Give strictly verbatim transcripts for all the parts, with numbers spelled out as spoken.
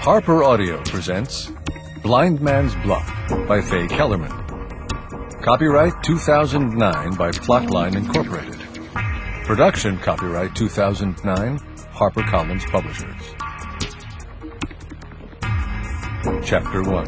Harper Audio presents Blind Man's Bluff by Faye Kellerman. Copyright two thousand nine by Plotline Incorporated. Production copyright two thousand nine, HarperCollins Publishers. Chapter one.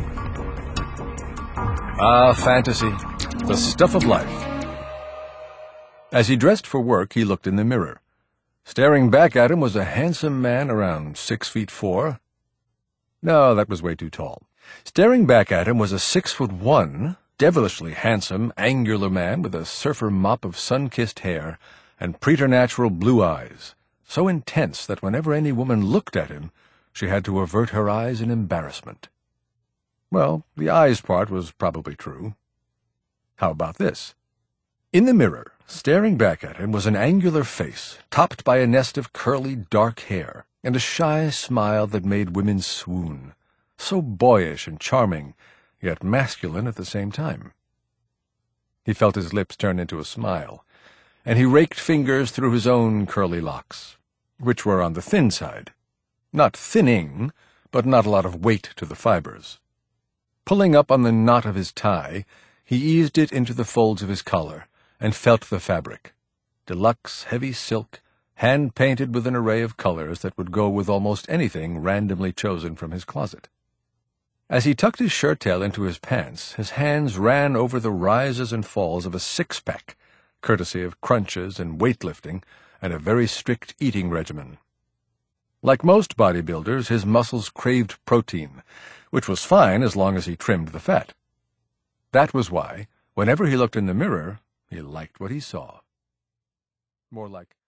Ah, fantasy, the stuff of life. As he dressed for work, he looked in the mirror. Staring back at him was a handsome man around six feet four. No, that was way too tall. Staring back at him was a six foot one, devilishly handsome, angular man with a surfer mop of sun-kissed hair and preternatural blue eyes, so intense that whenever any woman looked at him, she had to avert her eyes in embarrassment. Well, the eyes part was probably true. How about this? In the mirror, staring back at him, was an angular face, topped by a nest of curly dark hair, and a shy smile that made women swoon, so boyish and charming, yet masculine at the same time. He felt his lips turn into a smile, and he raked fingers through his own curly locks, which were on the thin side. Not thinning, but not a lot of weight to the fibers. Pulling up on the knot of his tie, he eased it into the folds of his collar, and felt the fabric. Deluxe heavy silk, hand-painted with an array of colors that would go with almost anything randomly chosen from his closet. As he tucked his shirt-tail into his pants, his hands ran over the rises and falls of a six-pack, courtesy of crunches and weightlifting and a very strict eating regimen. Like most bodybuilders, his muscles craved protein, which was fine as long as he trimmed the fat. That was why, whenever he looked in the mirror, he liked what he saw. More like